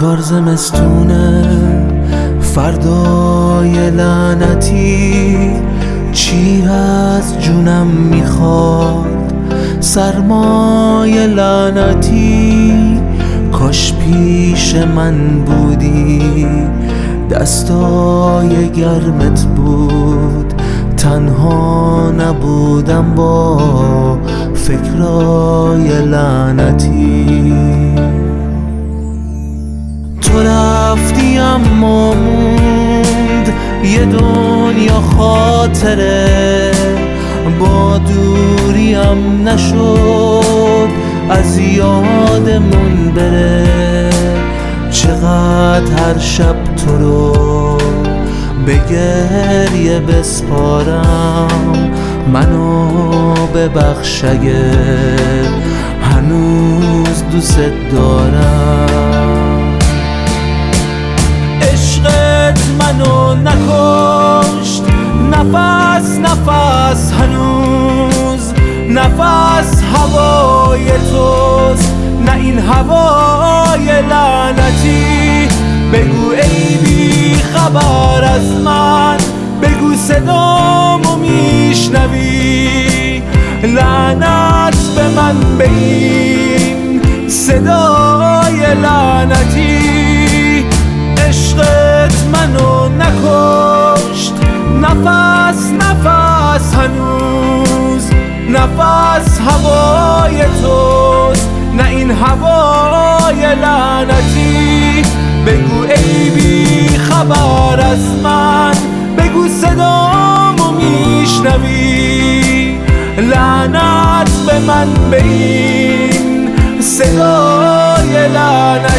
انگار زمستونه فردای لعنتی، چی از جونم میخواد سرمای لعنتی. کاش پیش من بودی دستای گرمت بود، تنها نبودم با فکرای لعنتی. تو رفتی اما موند یه دنیا خاطره، با دوریم نشد از یادمون بره. چقدر هر شب تو رو به گریه بسپارم، منو ببخش اگه هنوز دوست دارم. عشقت منو نکشت، نفس نفس هنوز نفس هوای توست، نه این هوای لعنتی. بگو ای بی خبر از من، بگو صدامو میشنوی، لعنت به من به این صدای لعنتی. عشقت منو نکشت، نفس نفس هنوز نفس هوای توست، نه این هوای لعنتی. بگو ای بی خبر از من، بگو صدامو میشنوی، لعنت به من به این صدای لعنتی.